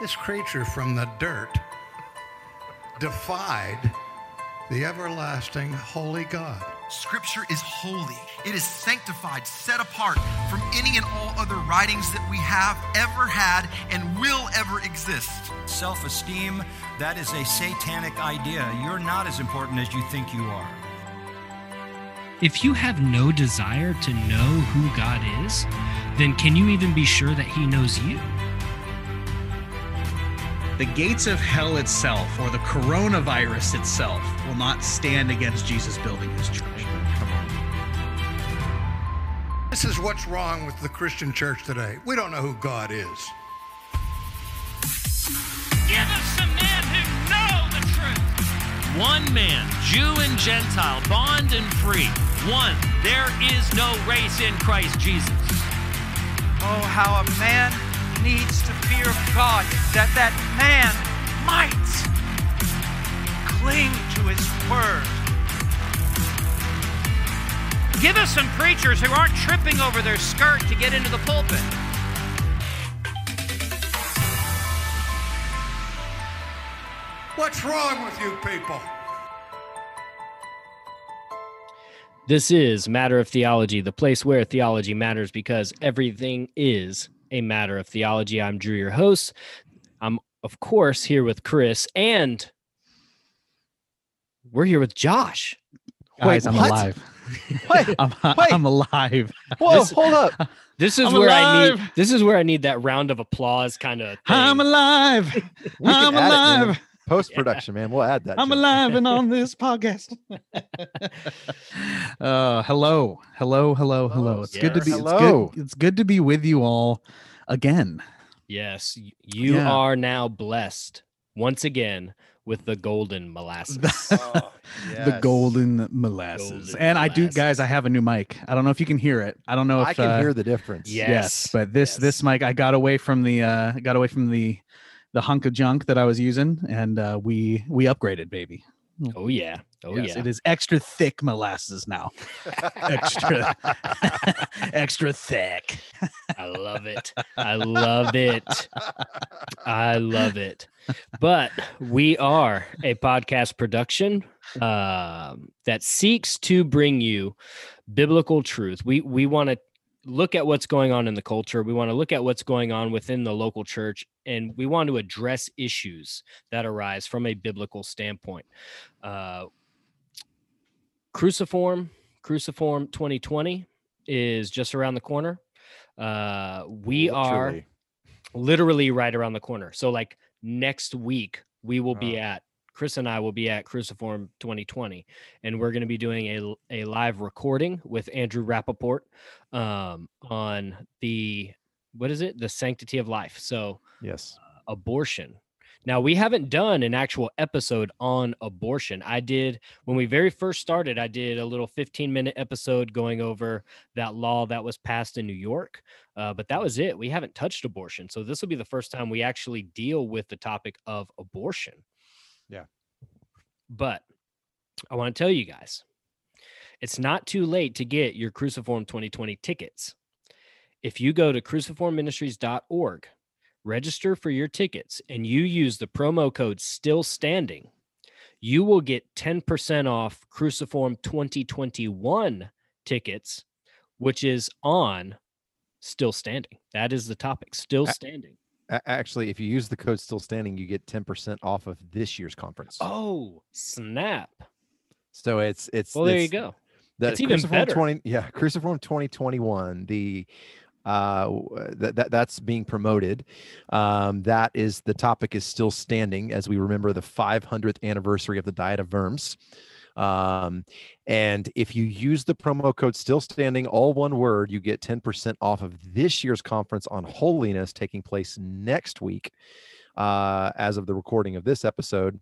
This creature from the dirt defied the everlasting holy God. Scripture is holy. It is sanctified, set apart from any and all other writings that we have ever had and will ever exist. Self-esteem, that is a satanic idea. You're not as important as you think you are. If you have no desire to know who God is, then can you even be sure that he knows you? The gates of hell itself, or the coronavirus itself, will not stand against Jesus building his church. Come on. This is what's wrong with the Christian church today. We don't know who God is. Give us some men who know the truth. One man, Jew and Gentile, bond and free. One, there is no race in Christ Jesus. Oh, how a man needs to fear God, that man might cling to his word. Give us some preachers who aren't tripping over their skirt to get into the pulpit. What's wrong with you people? This is Matter of Theology, the place where theology matters because everything is a matter of theology. I'm Drew, your host. I'm, of course, here with Chris, and we're here with Josh. Guys, I'm alive. Wait, I'm alive. Whoa, hold up. This is I'm where alive. I need that round of applause kind of thing. I'm alive. I'm alive. Post-production, man. We'll add that. I'm alive and on this podcast. Hello. It's good to be. It's good to be with you all again. Yes, you are now blessed once again with the golden molasses. The golden molasses. I do, guys. I have a new mic. I don't know if you can hear it. I don't know if I can hear the difference. Yes, but this mic, I got away from the hunk of junk that I was using, and we upgraded, baby. Oh yeah. Yes, it is extra thick molasses now. extra thick. I love it. But we are a podcast production that seeks to bring you biblical truth. We want to look at what's going on in the culture. We want to look at what's going on within the local church, and we want to address issues that arise from a biblical standpoint. Cruciform 2020 is just around the corner. We are literally right around the corner. So like next week, Chris and I will be at Cruciform 2020, and we're going to be doing a live recording with Andrew Rappaport on the sanctity of life. So yes, abortion. Now, we haven't done an actual episode on abortion. When we very first started, I did a little 15-minute episode going over that law that was passed in New York, but that was it. We haven't touched abortion. So this will be the first time we actually deal with the topic of abortion. Yeah. But I want to tell you guys, it's not too late to get your Cruciform 2020 tickets. If you go to cruciformministries.org, register for your tickets, and you use the promo code STILLSTANDING, you will get 10% off Cruciform 2021 tickets, which is on Still Standing. That is the topic, Still Standing. Actually, if you use the code Still Standing, you get 10% off of this year's conference. Oh, snap. So it's there you go. It's even better. Cruciform 2021, that's being promoted. That is, the topic is still standing as we remember the 500th anniversary of the Diet of Worms. And if you use the promo code Still Standing, all one word, you get 10% off of this year's conference on holiness taking place next week, as of the recording of this episode.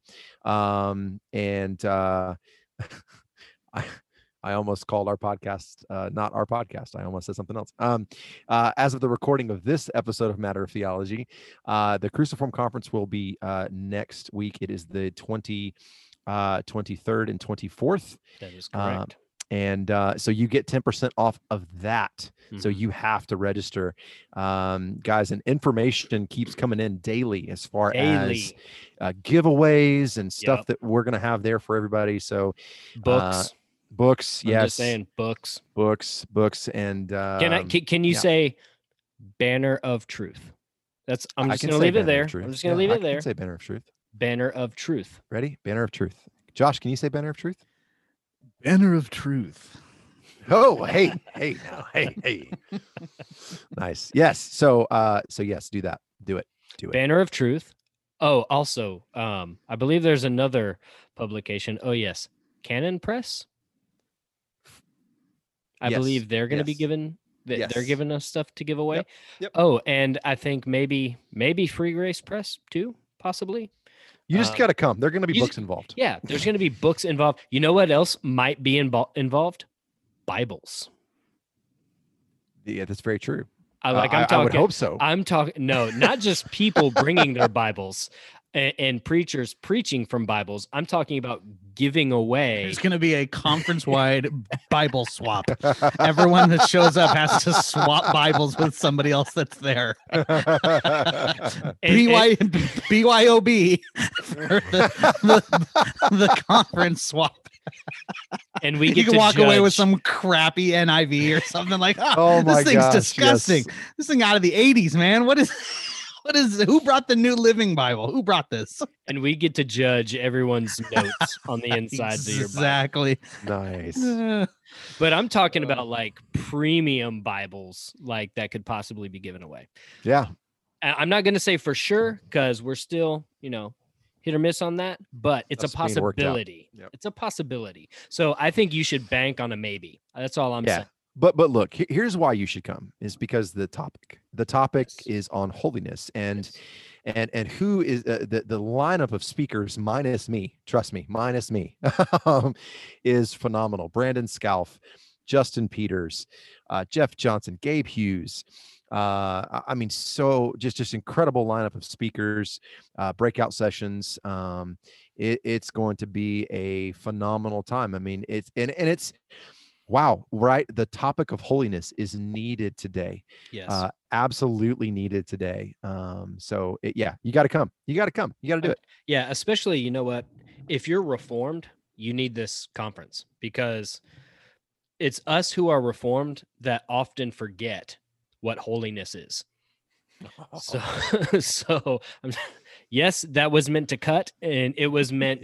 I almost called our podcast not our podcast. I almost said something else. As of the recording of this episode of Matter of Theology, the Cruciform Conference will be next week. It is the 23rd and 24th. That is correct. And so you get 10% off of that. So Mm-hmm. you have to register, guys, and information keeps coming in daily as far as giveaways and stuff that we're going to have there for everybody. So books, books. I'm just saying books. And can you say Banner of Truth? I'm just going to leave it there. I'm just going to leave it there. I can say Banner of Truth. Banner of Truth. Ready? Banner of Truth. Josh, can you say Banner of Truth? Banner of Truth. Oh, hey, now, hey. Nice. Yes. So yes, do that. Do it. Banner of Truth. Oh, also, I believe there's another publication. Oh, yes, Canon Press. I believe they're going to be given. They're giving us stuff to give away. Yep. Oh, and I think maybe Free Grace Press too, possibly. You just got to come. There are going to be books involved. Yeah, there's going to be books involved. You know what else might be involved? Bibles. Yeah, that's very true. I'm talking. I would hope so. I'm talking. No, not just people bringing their Bibles and preachers preaching from Bibles. I'm talking about giving away. There's going to be a conference-wide Bible swap. Everyone that shows up has to swap Bibles with somebody else that's there. BYOB for the conference swap. And we you get can to walk away judge. with some crappy NIV or something like, oh my this thing's gosh, disgusting. yes. This thing out of the 80s, man. What is who brought the New Living Bible? Who brought this? And we get to judge everyone's notes on the inside of your Bible. Exactly. Nice. But I'm talking about like premium Bibles, like that could possibly be given away. Yeah. I'm not going to say for sure because we're still, hit or miss on that, but it's a That's being worked out. possibility. Yep. It's a possibility. So I think you should bank on a maybe. That's all I'm saying. But look, here's why you should come is because the topic is on holiness and who is the lineup of speakers minus me, trust me, minus me is phenomenal. Brandon Scalf, Justin Peters, Jeff Johnson, Gabe Hughes. I mean, so just incredible lineup of speakers, breakout sessions. It's going to be a phenomenal time. I mean, it's wow, right? The topic of holiness is needed today. Yes. Absolutely needed today. So you got to come. You got to come. You got to do it. Yeah, especially, you know what? If you're Reformed, you need this conference because it's us who are Reformed that often forget what holiness is. So yes, that was meant to cut, and it was meant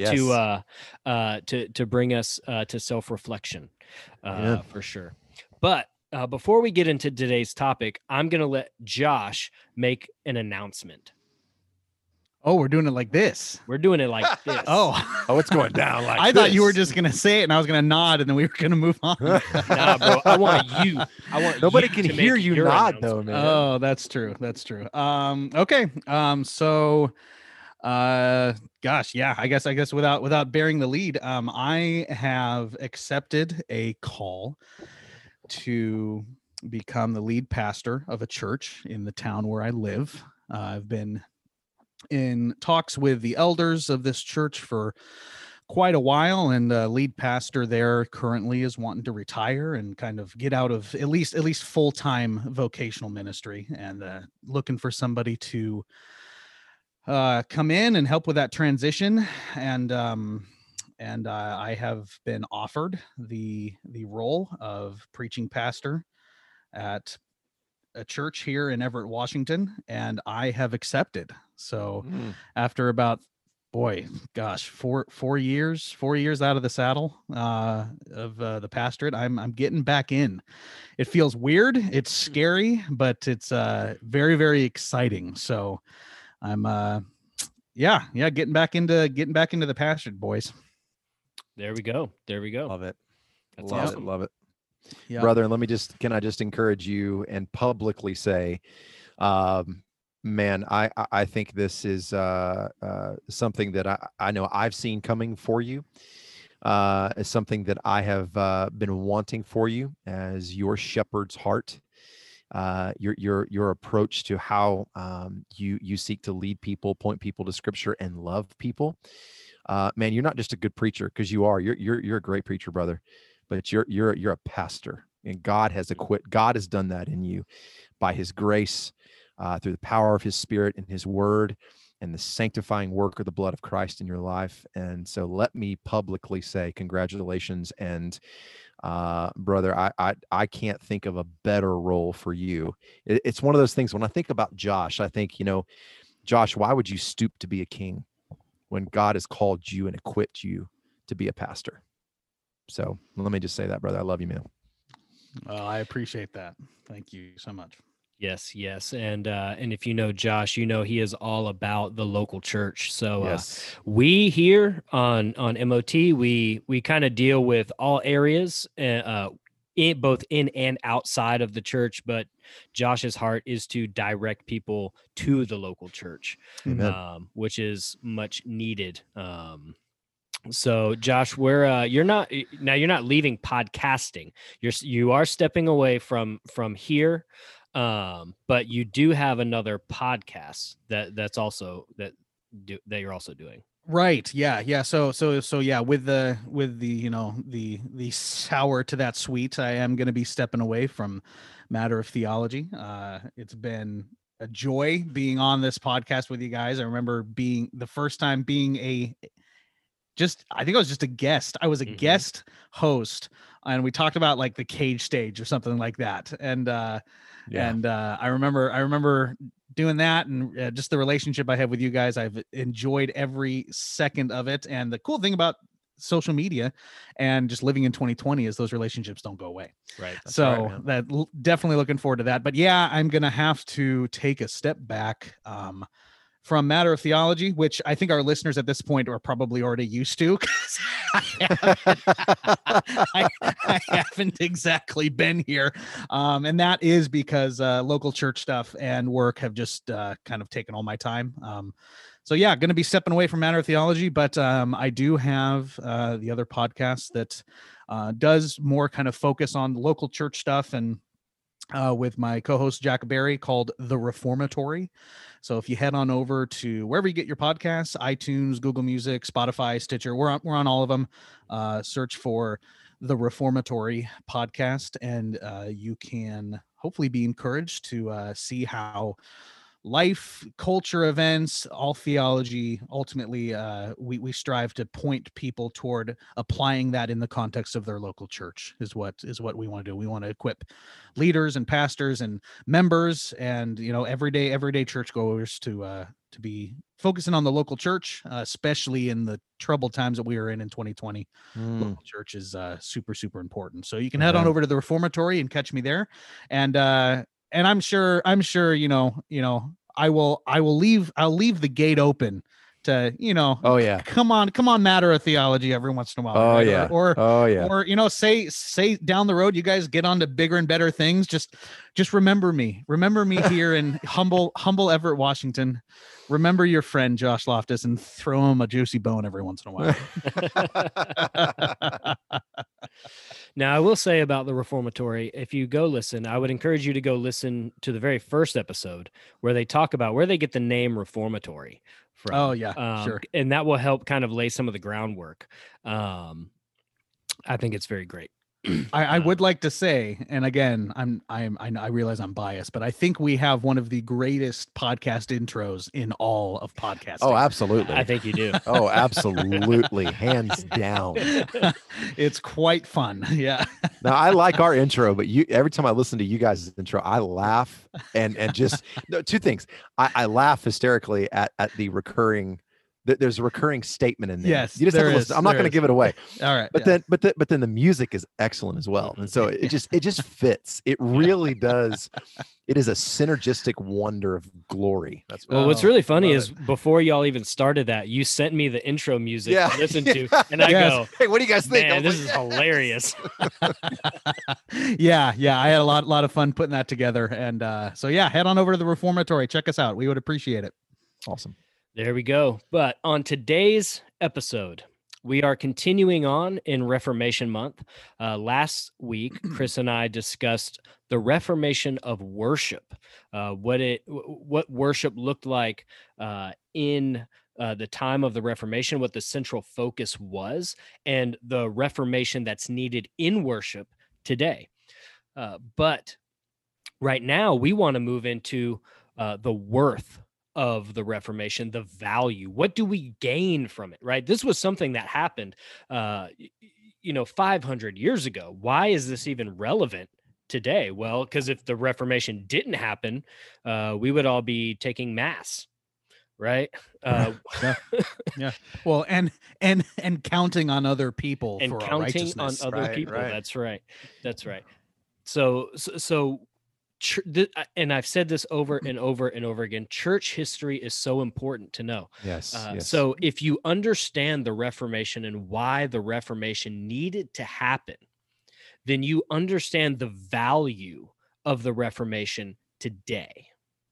to bring us to self-reflection, for sure. But before we get into today's topic, I'm going to let Josh make an announcement. Oh, we're doing it like this. We're doing it like this. Oh, it's going down like I thought you were just going to say it and I was going to nod and then we were going to move on. Nah, bro. I want Nobody you can to hear make you your nod though, man. Oh, that's true. That's true. Okay. So gosh, yeah, I guess without bearing the lead, I have accepted a call to become the lead pastor of a church in the town where I live. I've been in talks with the elders of this church for quite a while, and lead pastor there currently is wanting to retire and kind of get out of at least full-time vocational ministry, and looking for somebody to come in and help with that transition. And I have been offered the role of preaching pastor at a church here in Everett, Washington, and I have accepted. So after about, 4 years out of the saddle of the pastorate, I'm getting back in. It feels weird. It's scary, but it's very, very exciting. So I'm getting back into the pastorate, boys. There we go. Love it. That's Love awesome. it. Love it. Yeah. Brother, and can I just encourage you and publicly say, man, I think this is something that I know I've seen coming for you. It's something that I have been wanting for you as your shepherd's heart. Your approach to how you seek to lead people, point people to Scripture, and love people. Man, you're not just a good preacher, because you are. You're a great preacher, brother. but you're a pastor, and God has God has done that in you by his grace, through the power of his Spirit and his word and the sanctifying work of the blood of Christ in your life. And so let me publicly say congratulations. And brother, I can't think of a better role for you. It's one of those things, when I think about Josh, I think, Josh, why would you stoop to be a king when God has called you and equipped you to be a pastor? So let me just say that, brother. I love you, man. I appreciate that. Thank you so much. Yes. And if you know Josh, he is all about the local church. So yes. We here on MOT, we kind of deal with all areas, both in and outside of the church, but Josh's heart is to direct people to the local church, which is much needed. So Josh, you're not leaving podcasting. You are stepping away from here. But you do have another podcast that you're also doing. Right. Yeah. So yeah, with the the sour to that sweet, I am going to be stepping away from Matter of Theology. It's been a joy being on this podcast with you guys. I remember being the first time being I think I was just a guest. I was a guest host, and we talked about like the cage stage or something like that. And I remember doing that, and just the relationship I have with you guys. I've enjoyed every second of it. And the cool thing about social media and just living in 2020 is those relationships don't go away. Right. So definitely looking forward to that. But yeah, I'm going to have to take a step back from Matter of Theology, which I think our listeners at this point are probably already used to, because I haven't exactly been here. And that is because local church stuff and work have just kind of taken all my time. So yeah, going to be stepping away from Matter of Theology, but I do have the other podcast that does more kind of focus on local church stuff, and with my co-host Jack Barry, called The Reformatory. So if you head on over to wherever you get your podcasts, iTunes, Google Music, Spotify, Stitcher, we're on all of them. Search for The Reformatory podcast, and you can hopefully be encouraged to see how life, culture, events, all theology, ultimately we strive to point people toward applying that in the context of their local church is what we want to do. We want to equip leaders and pastors and members and everyday churchgoers to be focusing on the local church, especially in the troubled times that we are in 2020. Local church is super important. So you can head on over to The Reformatory and catch me there. And I'm sure, I'll leave the gate open to, oh yeah, come on, Matter of Theology every once in a while. Oh right? yeah. Or say down the road, you guys get on to bigger and better things. Just remember me here in humble Everett, Washington. Remember your friend, Josh Loftus, and throw him a juicy bone every once in a while. Now, I will say about The Reformatory, if you go listen, I would encourage you to go listen to the very first episode where they talk about where they get the name Reformatory from. Oh, yeah, sure. And that will help kind of lay some of the groundwork. I think it's very great. I would like to say, and again, I realize I'm biased, but I think we have one of the greatest podcast intros in all of podcasting. Oh, absolutely. I think you do. Oh, absolutely. Hands down. It's quite fun. Yeah. Now I like our intro, but every time I listen to you guys' intro, I laugh and just two things. I laugh hysterically at the recurring. There's a recurring statement in there. Yes, you just have to listen. I'm not going to give it away. All right, but then the music is excellent as well, and so it just fits. It really does. It is a synergistic wonder of glory. That's what's really funny is before y'all even started that, you sent me the intro music to listen to, and I go, "Hey, what do you guys think?" Man, this is hilarious. Yeah, I had a lot of fun putting that together, and so yeah, head on over to The Reformatory. Check us out. We would appreciate it. Awesome. There we go. But on today's episode, we are continuing on in Reformation Month. Last week, Chris and I discussed the reformation of worship, what worship looked like in the time of the Reformation, what the central focus was, and the Reformation that's needed in worship today. But right now, we want to move into the worth of the Reformation, the value. What do we gain from it, right? This was something that happened, 500 years ago. Why is this even relevant today? Well, because if the Reformation didn't happen, we would all be taking Mass, right? Yeah. Well, and counting on other people and for our counting on righteousness. other Right, people. right. That's right. So and I've said this over and over and over again, church history is so important to know. Yes. Yes. So if you understand the Reformation and why the Reformation needed to happen, then you understand the value of the Reformation today.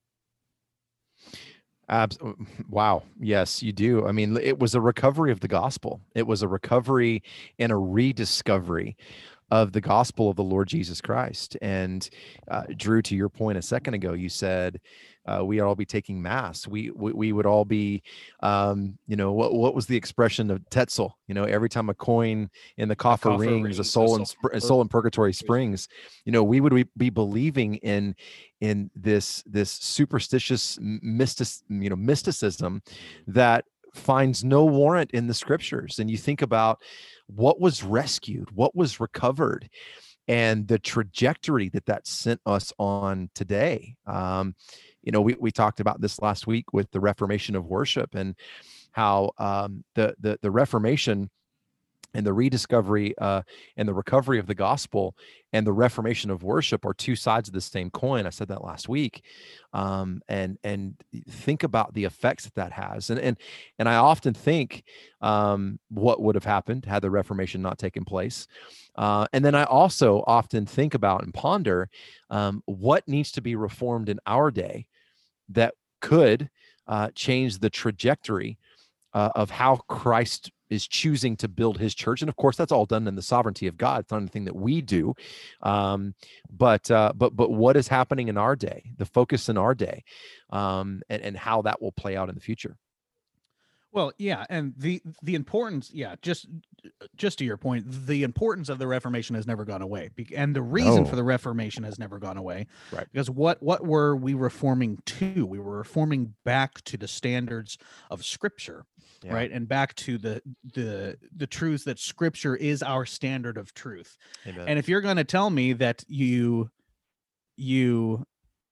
Wow. Yes, you do. I mean, it was a recovery of the gospel. It was a recovery and a rediscovery of the gospel of the Lord Jesus Christ. And Drew, to your point a second ago, you said we'd all be taking Mass. We would all be, what was the expression of Tetzel? Every time a coin in the coffer rings, a soul in purgatory springs. We would be believing in this superstitious mysticism that finds no warrant in the scriptures. And you think about what was rescued, what was recovered, and the trajectory that sent us on today. We talked about this last week with the Reformation of worship, and how the Reformation and the rediscovery and the recovery of the gospel and the Reformation of worship are two sides of the same coin. I said that last week, and think about the effects that has. And I often think what would have happened had the Reformation not taken place. And then I also often think about and ponder what needs to be reformed in our day that could change the trajectory of how Christ is choosing to build his church. And of course, that's all done in the sovereignty of God. It's not anything that we do. But what is happening in our day, the focus in our day, and how that will play out in the future. Well, yeah, and the importance, just to your point, the importance of the Reformation has never gone away, and the reason for the Reformation has never gone away. Right. Because what were we reforming to? We were reforming back to the standards of Scripture, right, and back to the truths that Scripture is our standard of truth. Amen. And if you're going to tell me that if you're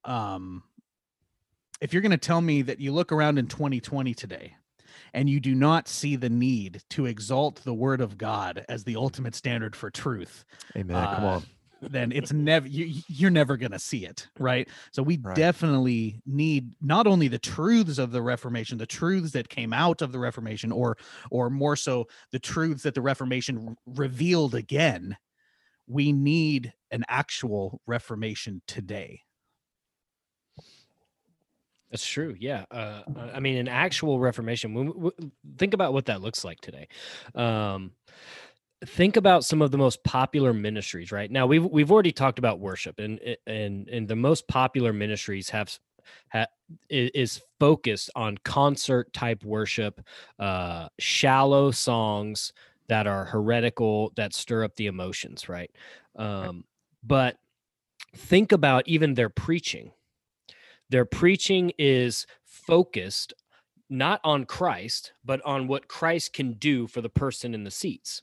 going to tell me that you look around in 2020 today, and you do not see the need to exalt the word of God as the ultimate standard for truth. Amen. Come on. Then it's never, you're never going to see it. Right. So we definitely need not only the truths of the Reformation, the truths that came out of the Reformation, or more so the truths that the Reformation revealed again. We need an actual Reformation today. That's true. Yeah. I mean, an actual Reformation, think about what that looks like today. Think about some of the most popular ministries right now. We've already talked about worship, and the most popular ministries is focused on concert type worship, shallow songs that are heretical, that stir up the emotions. Right. But think about even their preaching. Their preaching is focused not on Christ, but on what Christ can do for the person in the seats.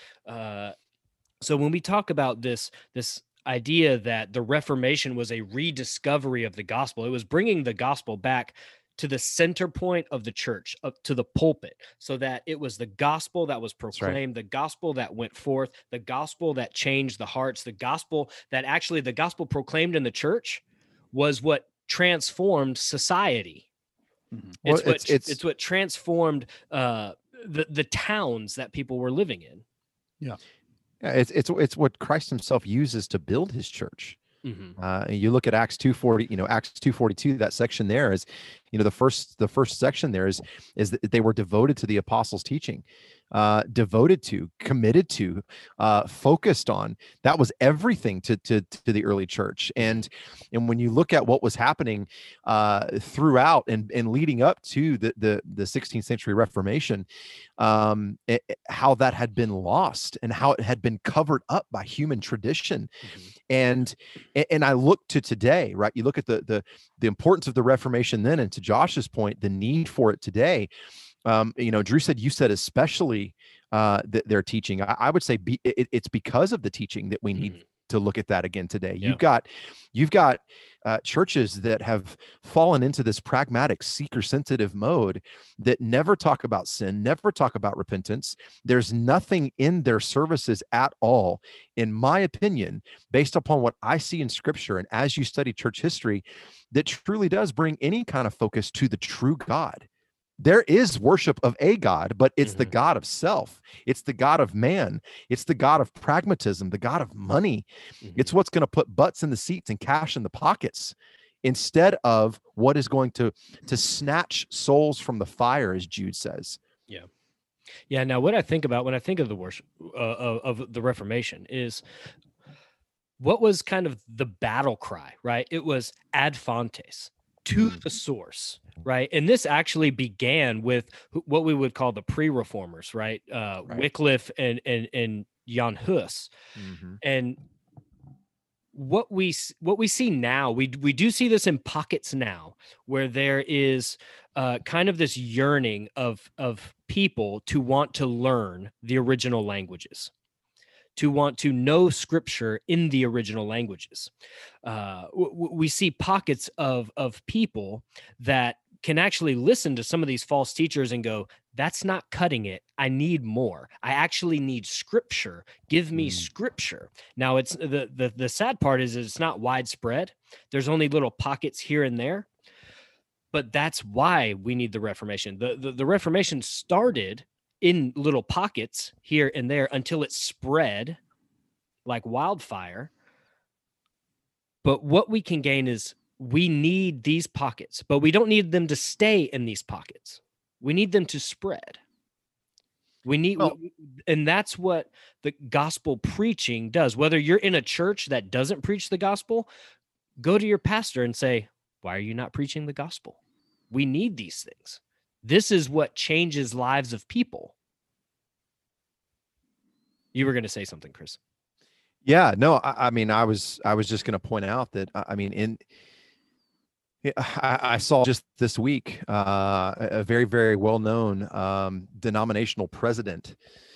So when we talk about this idea that the Reformation was a rediscovery of the gospel, it was bringing the gospel back to the center point of the church, up to the pulpit, so that it was the gospel that was proclaimed, the gospel that went forth, the gospel that changed the hearts, the gospel proclaimed in the church was what transformed society. It's what transformed the towns that people were living in. Yeah. It's what Christ himself uses to build his church. Mm-hmm. You look at Acts 2:40, Acts 2:42, that section there is, the first section there is that they were devoted to the apostles' teaching. devoted to, committed to, focused on. That was everything to the early church. And when you look at what was happening throughout and leading up to the 16th century Reformation, how that had been lost and how it had been covered up by human tradition. And I look to today, right? You look at the importance of the Reformation then, and to Josh's point, the need for it today. Drew said, you said especially their teaching. I would say it's because of the teaching that we need to look at that again today. Yeah. You've got churches that have fallen into this pragmatic, seeker-sensitive mode that never talk about sin, never talk about repentance. There's nothing in their services at all, in my opinion, based upon what I see in Scripture and as you study church history, that truly does bring any kind of focus to the true God. There is worship of a God, but it's the God of self. It's the God of man. It's the God of pragmatism, the God of money. It's what's going to put butts in the seats and cash in the pockets instead of what is going to snatch souls from the fire, as Jude says. Yeah. Yeah. Now, what I think about when I think of the worship of the Reformation is what was kind of the battle cry, right? It was ad fontes, to the source, right? And this actually began with what we would call the pre-reformers, right? Wycliffe and Jan Hus. And what we see now, we do see this in pockets now, where there is kind of this yearning of people to want to learn the original languages, to want to know Scripture in the original languages. We see pockets of people that can actually listen to some of these false teachers and go, that's not cutting it. I need more. I actually need Scripture. Give me Scripture. Now, it's the sad part is it's not widespread. There's only little pockets here and there. But that's why we need the Reformation. The Reformation started in little pockets here and there until it spread like wildfire. But what we can gain is we need these pockets, but we don't need them to stay in these pockets. We need them to spread. And that's what the gospel preaching does. Whether you're in a church that doesn't preach the gospel, go to your pastor and say, why are you not preaching the gospel? We need these things. This is what changes lives of people. You were going to say something, Chris. Yeah, no, I mean, I was just going to point out that, I saw just this week a very, very well-known denominational president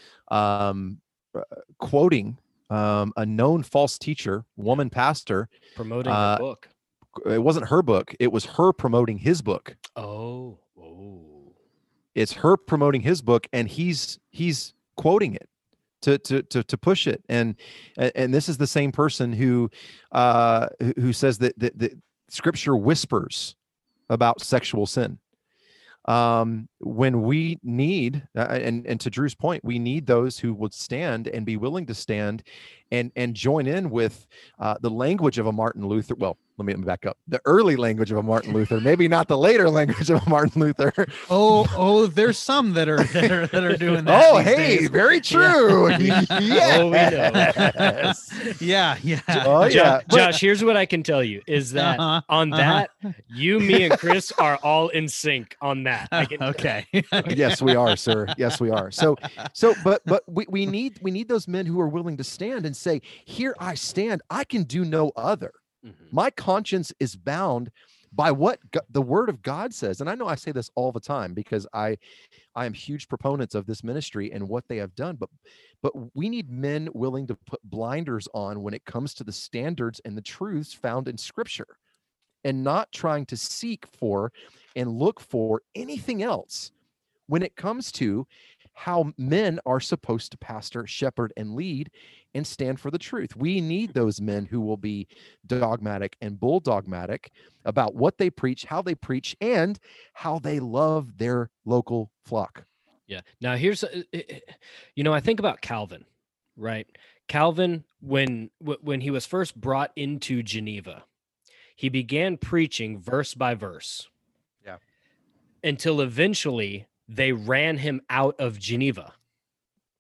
quoting a known false teacher, woman pastor, promoting her book. It wasn't her book. It was her promoting his book. Oh. It's her promoting his book, and he's quoting it to push it. And this is the same person who says that Scripture whispers about sexual sin. When we need, and to Drew's point, we need those who would stand and be willing to stand and join in with the language of a Martin Luther. Well, let me back up. The early language of a Martin Luther, maybe not the later language of a Martin Luther. Oh, there's some that are doing that. Oh, hey, days. Very true. Yeah. Oh, we know. Yeah. Oh, yeah. Josh, here's what I can tell you is that on that, you, me, and Chris are all in sync on that. Okay. Yes, we are, sir. Yes, we are. But we need those men who are willing to stand and say, here I stand. I can do no other. My conscience is bound by what the Word of God says. And I know I say this all the time because I am huge proponents of this ministry and what they have done. But we need men willing to put blinders on when it comes to the standards and the truths found in Scripture, and not trying to seek for and look for anything else when it comes to how men are supposed to pastor, shepherd, and lead and stand for the truth. We need those men who will be dogmatic and bulldogmatic about what they preach, how they preach, and how they love their local flock. Yeah. Now here's, I think about Calvin, right? Calvin, when he was first brought into Geneva, he began preaching verse by verse. Yeah. Until eventually they ran him out of Geneva.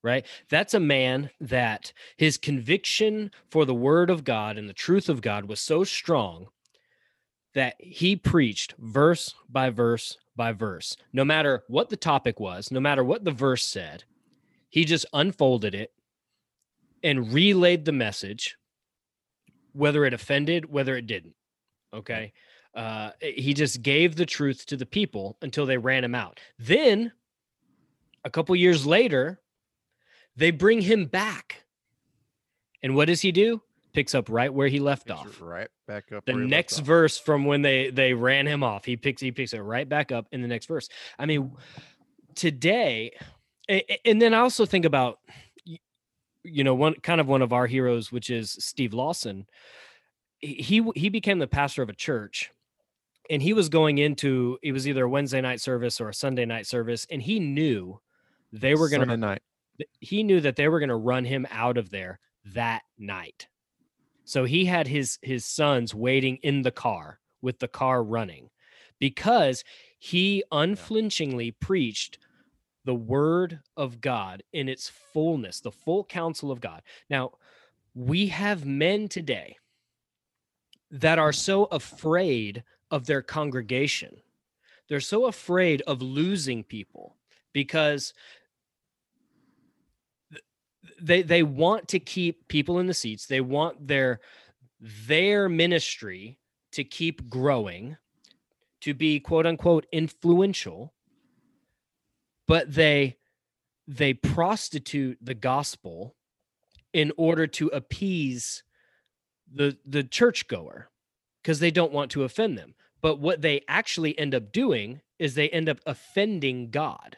right? That's a man that his conviction for the word of God and the truth of God was so strong that he preached verse by verse by verse. No matter what the topic was, no matter what the verse said, he just unfolded it and relayed the message, whether it offended, whether it didn't. Okay. He just gave the truth to the people until they ran him out. Then a couple years later, they bring him back. And what does he do? Picks up right where he left off. Right back up. The next verse from when they ran him off. He picks it right back up in the next verse. I mean, today, and then I also think about, one of our heroes, which is Steve Lawson. He became the pastor of a church, and he was going into, it was either a Wednesday night service or a Sunday night service, and he knew they were going to, he knew that they were going to run him out of there that night. So he had his sons waiting in the car with the car running because he unflinchingly preached the word of God in its fullness, the full counsel of God. Now, we have men today that are so afraid of their congregation. They're so afraid of losing people because they want to keep people in the seats. They want their ministry to keep growing, to be quote unquote influential, but they prostitute the gospel in order to appease the churchgoer because they don't want to offend them. But what they actually end up doing is they end up offending God.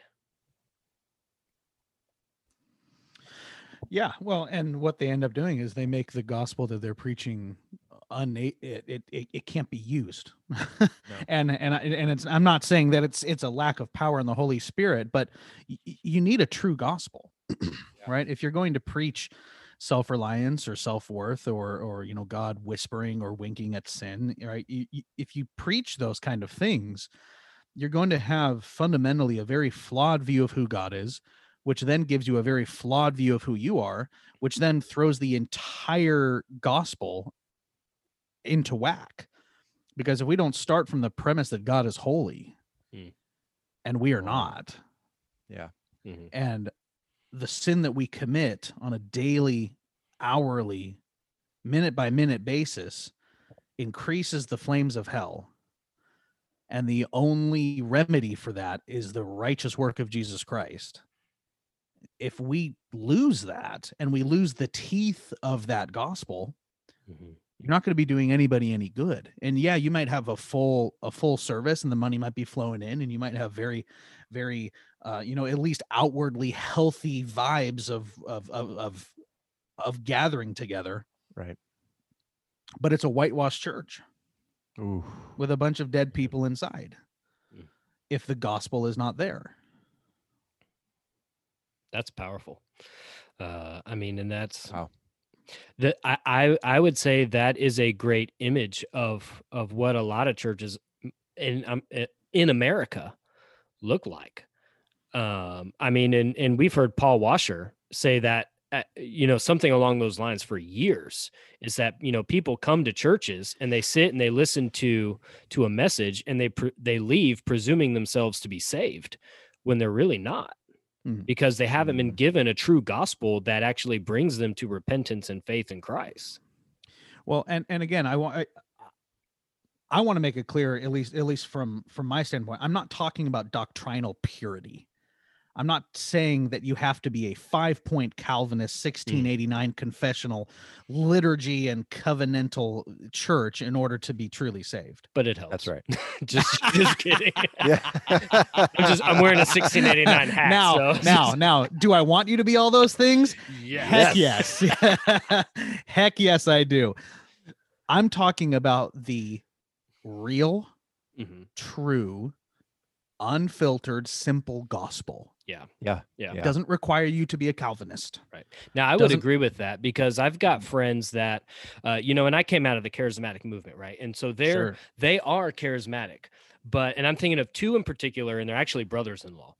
Yeah, well, and what they end up doing is they make the gospel that they're preaching it can't be used. No. and it's, I'm not saying that it's a lack of power in the Holy Spirit, but you need a true gospel, right? If you're going to preach self-reliance or self-worth or God whispering or winking at sin, right? If you preach those kind of things, you're going to have fundamentally a very flawed view of who God is, which then gives you a very flawed view of who you are, which then throws the entire gospel into whack. Because if we don't start from the premise that God is holy, and we are not, and the sin that we commit on a daily, hourly, minute by minute basis increases the flames of hell, and the only remedy for that is the righteous work of Jesus Christ. If we lose that and we lose the teeth of that gospel, you're not going to be doing anybody any good. And yeah, you might have a full service and the money might be flowing in, and you might have very, very, at least outwardly healthy vibes of gathering together. Right. But it's a whitewashed church. Ooh. With a bunch of dead people inside. If the gospel is not there. That's powerful. And that's wow. I would say that is a great image of what a lot of churches in America look like. And we've heard Paul Washer say that, something along those lines for years, is that, people come to churches and they sit and they listen to a message and they leave presuming themselves to be saved when they're really not. Because they haven't been given a true gospel that actually brings them to repentance and faith in Christ. Well, and again, I want to make it clear, at least from my standpoint, I'm not talking about doctrinal purity. I'm not saying that you have to be a 5-point Calvinist 1689 confessional liturgy and covenantal church in order to be truly saved. But it helps. That's right. just kidding. Yeah. I'm wearing a 1689 hat. Now, do I want you to be all those things? Yes. Heck yes. Heck yes, I do. I'm talking about the real, true, unfiltered, simple gospel. Yeah. It doesn't require you to be a Calvinist. Right. Now, I would agree with that because I've got friends that, and I came out of the charismatic movement, right? And so they are charismatic, and I'm thinking of two in particular, and they're actually brothers-in-law.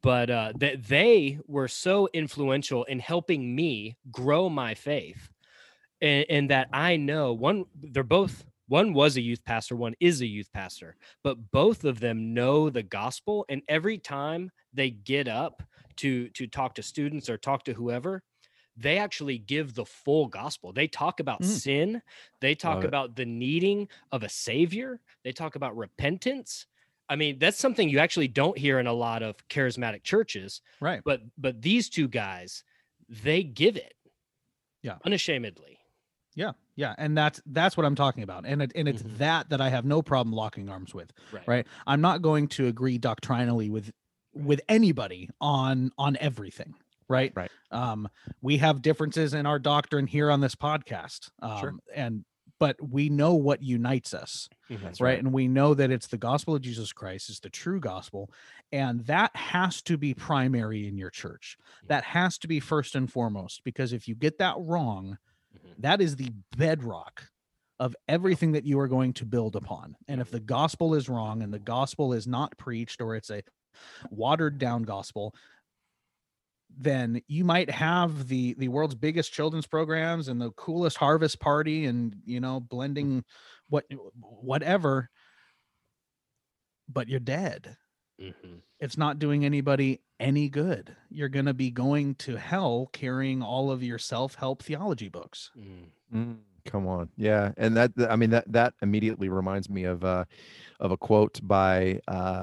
but they were so influential in helping me grow my faith, and that I know one was a youth pastor, one is a youth pastor, but both of them know the gospel, and every time they get up to talk to students or talk to whoever, they actually give the full gospel. They talk about sin. They talk about the needing of a savior. They talk about repentance. I mean, that's something you actually don't hear in a lot of charismatic churches. Right. But these two guys, they give it. Yeah. Unashamedly. Yeah. Yeah. And that's what I'm talking about. And it's that I have no problem locking arms with. Right. I'm not going to agree doctrinally with anybody on everything. Right. We have differences in our doctrine here on this podcast. Sure. But we know what unites us. That's right. And we know that it's the gospel of Jesus Christ, is the true gospel. And that has to be primary in your church. That has to be first and foremost, because if you get that wrong, that is the bedrock of everything that you are going to build upon. And if the gospel is wrong and the gospel is not preached, or it's a watered down gospel, then you might have the world's biggest children's programs and the coolest harvest party and, blending whatever, but you're dead. It's not doing anybody any good. You're going to be going to hell carrying all of your self-help theology books. Come on. Yeah. And that immediately reminds me of a quote by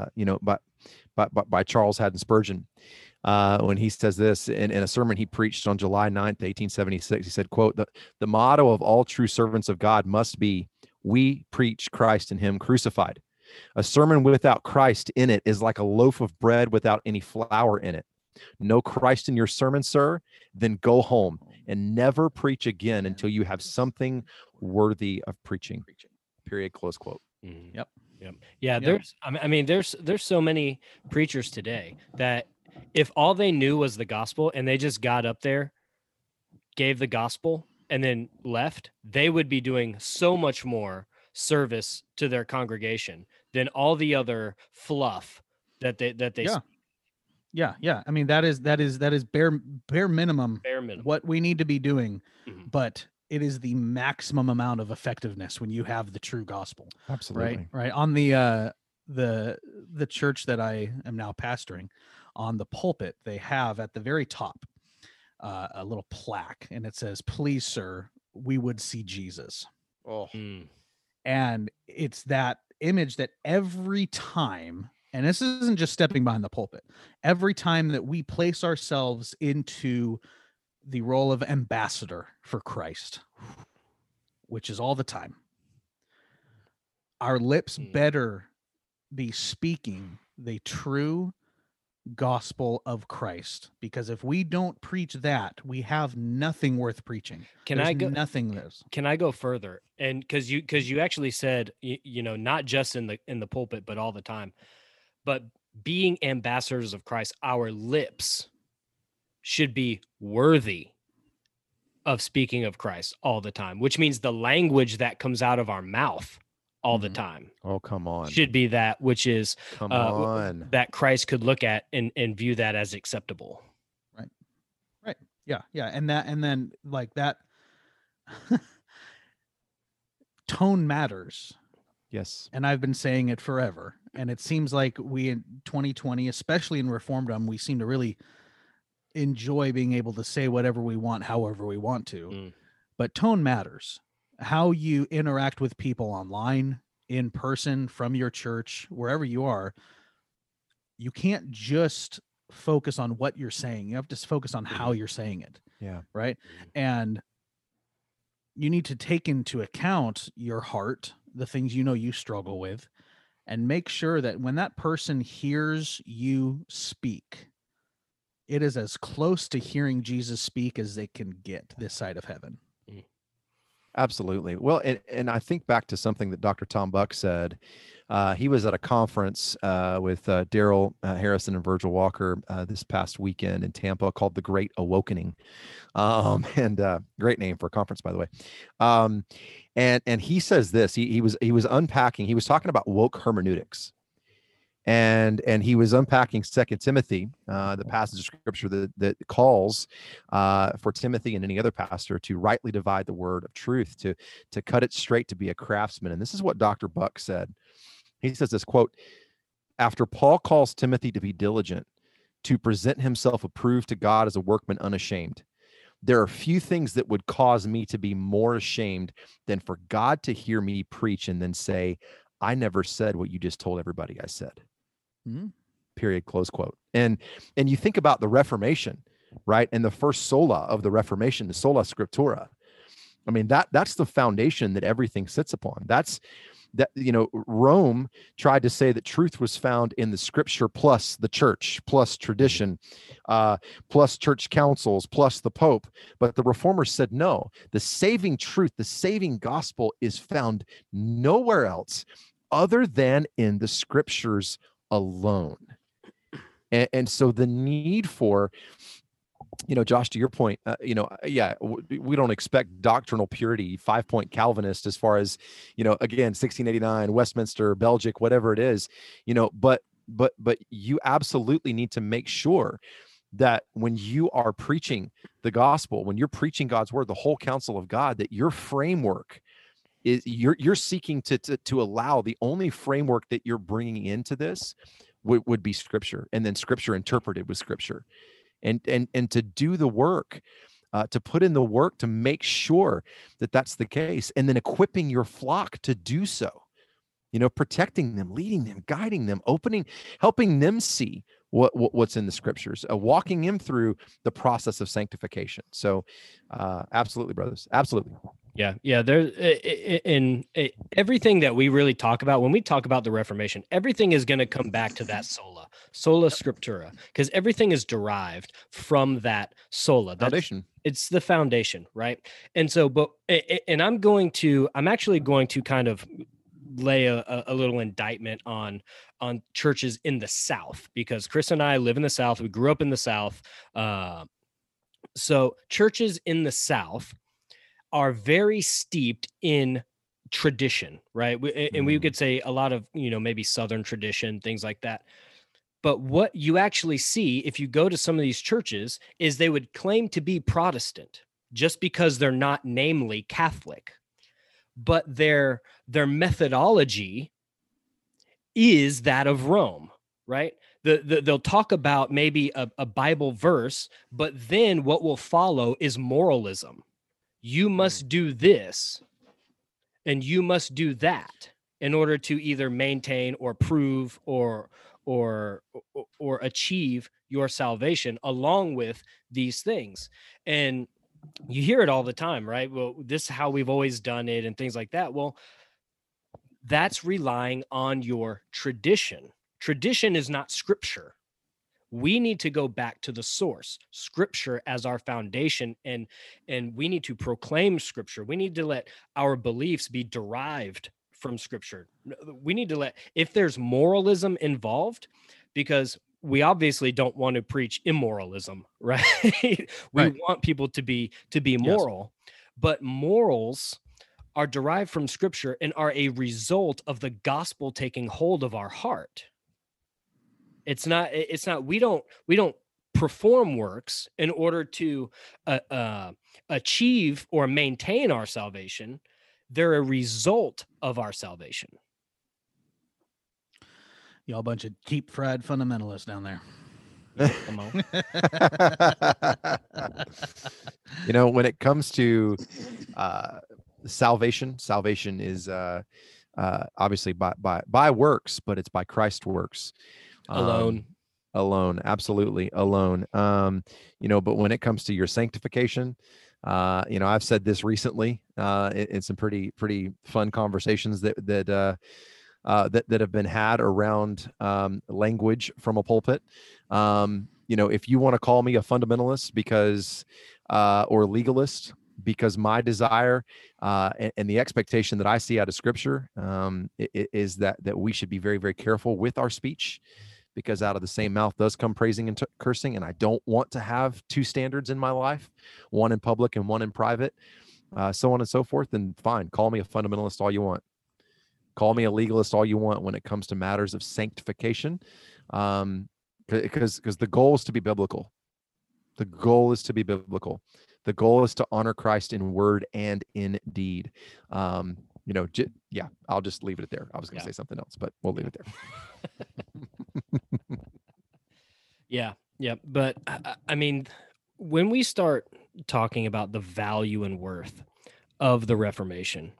Charles Haddon Spurgeon. When he says this in a sermon he preached on July 9th, 1876, he said, quote, the motto of all true servants of God must be, we preach Christ and him crucified. A sermon without Christ in it is like a loaf of bread without any flour in it. No Christ in your sermon, sir? Then go home and never preach again until you have something worthy of preaching. Period. Close quote. Yep. Yeah. There's so many preachers today that if all they knew was the gospel and they just got up there, gave the gospel, and then left, they would be doing so much more service to their congregation than all the other fluff that they Yeah. I mean, that is bare minimum what we need to be doing, but it is the maximum amount of effectiveness when you have the true gospel. Absolutely. Right. On the church that I am now pastoring, on the pulpit, they have at the very top a little plaque, and it says, "Please, sir, we would see Jesus." And it's that image that every time, and this isn't just stepping behind the pulpit, every time that we place ourselves into the role of ambassador for Christ, which is all the time, our lips better be speaking the true gospel of Christ, because if we don't preach that, we have nothing worth preaching. Can I go further? And because you actually said, not just in the pulpit, but all the time, but being ambassadors of Christ, our lips should be worthy of speaking of Christ all the time, which means the language that comes out of our mouth all the time. Oh, come on. Should be that which is that Christ could look at and view that as acceptable. Right. Yeah. And then like that tone matters. Yes. And I've been saying it forever. And it seems like we in 2020, especially in Reformdom, we seem to really enjoy being able to say whatever we want, however we want to. But tone matters. How you interact with people online, in person, from your church, wherever you are, you can't just focus on what you're saying. You have to focus on how you're saying it. Yeah. Right. And you need to take into account your heart, the things you struggle with, and make sure that when that person hears you speak, it is as close to hearing Jesus speak as they can get this side of heaven. Absolutely. Well, and I think back to something that Dr. Tom Buck said. He was at a conference with Daryl Harrison and Virgil Walker this past weekend in Tampa called The Great Awakening. And great name for a conference, by the way. And he says this, he was unpacking, he was talking about woke hermeneutics. and he was unpacking 2 Timothy, the passage of scripture that calls for Timothy and any other pastor to rightly divide the word of truth, to cut it straight, to be a craftsman. And this is what Dr. Buck said. He says this, quote, "After Paul calls Timothy to be diligent, to present himself approved to God as a workman unashamed, there are few things that would cause me to be more ashamed than for God to hear me preach and then say, I never said what you just told everybody I said." Mm-hmm. Period, close quote. And you think about the Reformation, right? And the first sola of the Reformation, the sola scriptura. I mean, that's the foundation that everything sits upon. Rome tried to say that truth was found in the scripture plus the church, plus tradition, plus church councils, plus the Pope. But the reformers said, no, the saving truth, the saving gospel is found nowhere else other than in the scriptures alone. And so the need for, Josh, to your point, we don't expect doctrinal purity, 5-point Calvinist, as far as, again, 1689, Westminster, Belgic, whatever it is, but you absolutely need to make sure that when you are preaching the gospel, when you're preaching God's word, the whole counsel of God, that your framework is you're seeking to allow the only framework that you're bringing into this would be scripture, and then scripture interpreted with scripture. And to do the work, to put in the work to make sure that that's the case, and then equipping your flock to do so, protecting them, leading them, guiding them, helping them see what's in the scriptures, walking them through the process of sanctification. So absolutely, brothers. Absolutely. Yeah. There's in everything that we really talk about, when we talk about the Reformation, everything is going to come back to that sola scriptura, because everything is derived from that sola. Foundation. It's the foundation, right? And so, I'm actually going to kind of lay a little indictment on churches in the South, because Chris and I live in the South. We grew up in the South. So churches in the South are very steeped in tradition, right? And we could say a lot of, maybe Southern tradition, things like that. But what you actually see if you go to some of these churches is they would claim to be Protestant just because they're not namely Catholic, but their methodology is that of Rome, right? They'll talk about maybe a Bible verse, but then what will follow is moralism. You must do this and you must do that in order to either maintain or prove or achieve your salvation along with these things. And you hear it all the time, right? Well, this is how we've always done it and things like that. Well, that's relying on your tradition. Tradition is not scripture. We need to go back to the source, scripture, as our foundation, and we need to proclaim scripture. We need to let our beliefs be derived from scripture. We need to if there's moralism involved, because we obviously don't want to preach immoralism, right? We want people to be moral, yes. But morals are derived from scripture and are a result of the gospel taking hold of our heart. It's not, we don't perform works in order to achieve or maintain our salvation. They're a result of our salvation. Y'all a bunch of deep fried fundamentalists down there. Come on. When it comes to salvation is obviously by works, but it's by Christ's works. Alone, absolutely alone. But when it comes to your sanctification, I've said this recently in some pretty fun conversations that have been had around language from a pulpit. If you want to call me a fundamentalist because or legalist, because my desire and the expectation that I see out of Scripture is that we should be very, very careful with our speech, because out of the same mouth does come praising and cursing, and I don't want to have two standards in my life, one in public and one in private, so on and so forth. Then fine, call me a fundamentalist all you want. Call me a legalist all you want when it comes to matters of sanctification, because the goal is to be biblical. The goal is to be biblical. The goal is to honor Christ in word and in deed. I'll just leave it there. I was going to say something else, but we'll leave it there. Yeah. But I mean, when we start talking about the value and worth of the Reformation,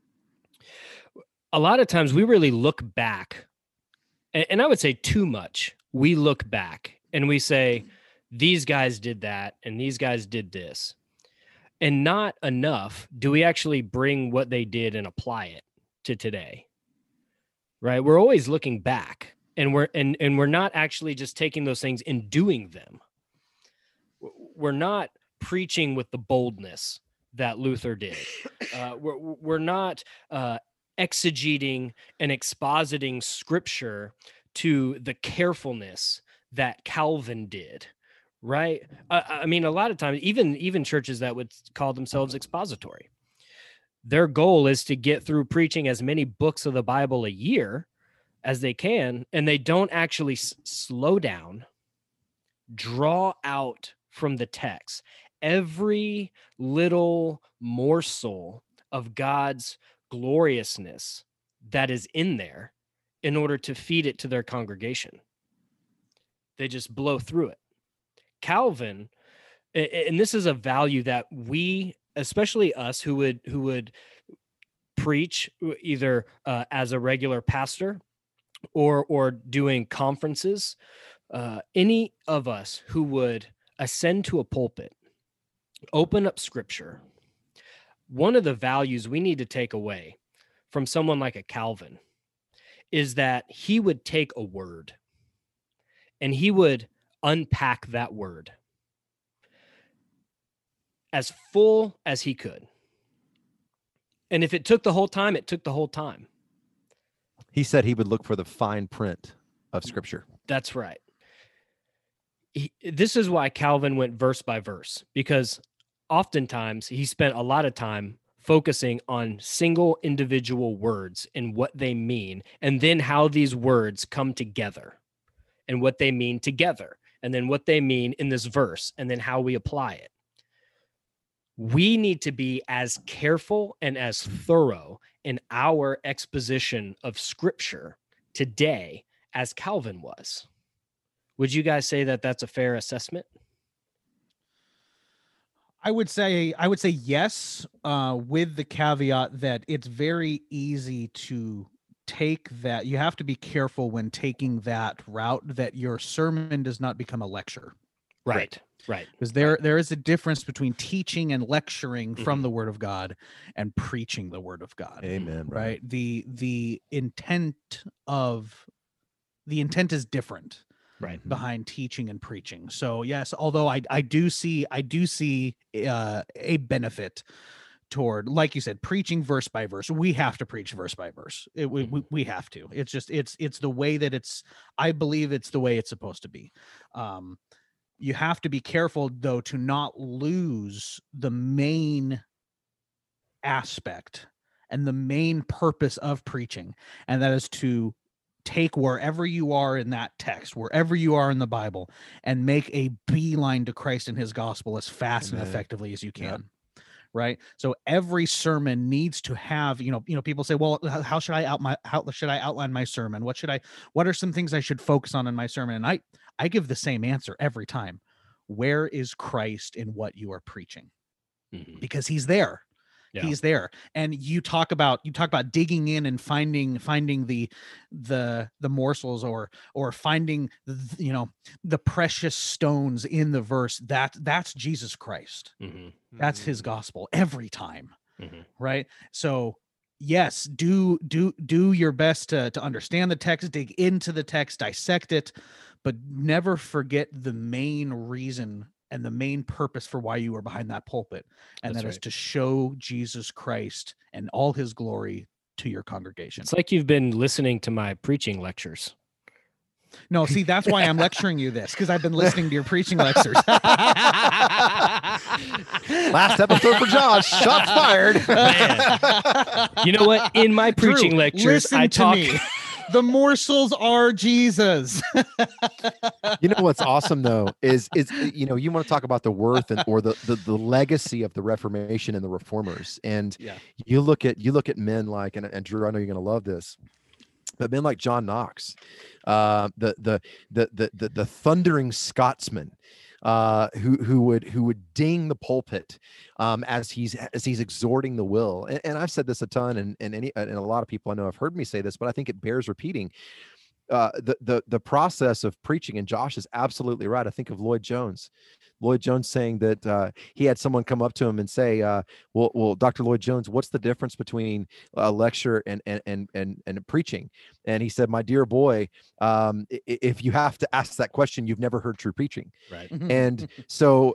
a lot of times we really look back, and I would say too much. We look back and we say, these guys did that and these guys did this. And not enough do we actually bring what they did and apply it to today. Right? We're always looking back, and we're not actually just taking those things and doing them. We're not preaching with the boldness that Luther did. We're not exegeting and expositing scripture to the carefulness that Calvin did. Right. I mean, a lot of times, even churches that would call themselves expository, their goal is to get through preaching as many books of the Bible a year as they can. And they don't actually slow down, draw out from the text every little morsel of God's gloriousness that is in there in order to feed it to their congregation. They just blow through it. Calvin, and this is a value that we, especially us who would preach either as a regular pastor or doing conferences, any of us who would ascend to a pulpit, open up scripture, one of the values we need to take away from someone like a Calvin is that he would take a word and he would unpack that word as full as he could. And if it took the whole time, it took the whole time. He said he would look for the fine print of scripture. That's right. This is why Calvin went verse by verse, because oftentimes he spent a lot of time focusing on single individual words and what they mean, and then how these words come together and what they mean together, and then what they mean in this verse, and then how we apply it. We need to be as careful and as thorough in our exposition of scripture today as Calvin was. Would you guys say that that's a fair assessment? I would say yes, with the caveat that it's very easy to take that. You have to be careful when taking that route, that your sermon does not become a lecture. Right. Because there is a difference between teaching and lecturing from the Word of God and preaching the Word of God. Amen. Right. The intent is different. Right. Behind teaching and preaching. So yes, although I do see a benefit toward, like you said, preaching verse by verse. We have to preach verse by verse. We have to. It's just it's the way that I believe it's the way it's supposed to be. You have to be careful though to not lose the main aspect and the main purpose of preaching, and that is to take wherever you are in that text, wherever you are in the Bible, and make a beeline to Christ and his gospel as fast and effectively as you can. Yep. Right. So every sermon needs to have, people say, well, how should I outline my sermon? What are some things I should focus on in my sermon? And I give the same answer every time. Where is Christ in what you are preaching? Because he's there. Yeah. He's there. And you talk about digging in and finding the morsels or finding the precious stones in the verse. That's Jesus Christ. That's his gospel every time. Right. So yes, do your best to understand the text, dig into the text, dissect it, but never forget the main reason and the main purpose for why you are behind that pulpit. And that is to show Jesus Christ and all his glory to your congregation. It's like you've been listening to my preaching lectures. No, see, that's why I'm lecturing you this, because I've been listening to your preaching lectures. Last episode for Josh. Shots fired. Man. You know what? In my preaching Drew, lectures, listen I to talk. me. The morsels are Jesus. You know what's awesome though is you know, you want to talk about the worth or the legacy of the Reformation and the Reformers, and you look at men like and Drew, I know you're going to love this, but men like John Knox, the thundering Scotsman, who would ding the pulpit as he's exhorting the will. And I've said this a ton, and a lot of people I know have heard me say this, but I think it bears repeating. The process of preaching, and Josh is absolutely right. I think of Lloyd Jones saying that he had someone come up to him and say, well, Dr. Lloyd Jones, what's the difference between a lecture and preaching? And he said, my dear boy, if you have to ask that question, you've never heard true preaching. Right. And so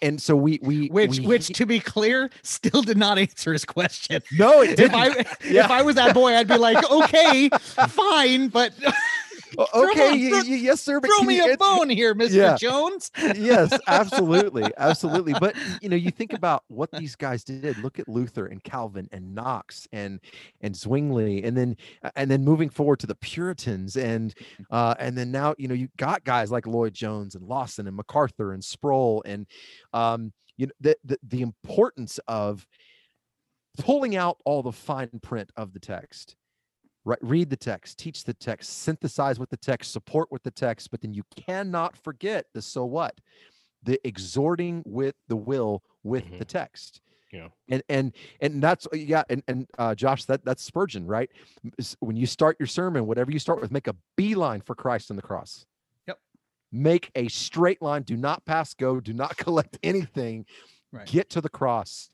which to be clear, still did not answer his question. No, it didn't. If I was that boy, I'd be like, okay, fine, but okay, yes, sir. But throw me a bone here, Mr. Jones. Yes, absolutely. But you know, you think about what these guys did. Look at Luther and Calvin and Knox and Zwingli, and then moving forward to the Puritans, and then now, you know, you got guys like Lloyd Jones and Lawson and MacArthur and Sproul, and you know, the importance of pulling out all the fine print of the text. Right, read the text, teach the text, synthesize with the text, support with the text, but then you cannot forget the so what, the exhorting with the will with the text. Yeah, and that's and Josh, that's Spurgeon, right? When you start your sermon, whatever you start with, make a beeline for Christ and the cross. Yep, make a straight line. Do not pass go. Do not collect anything. Right. Get to the cross.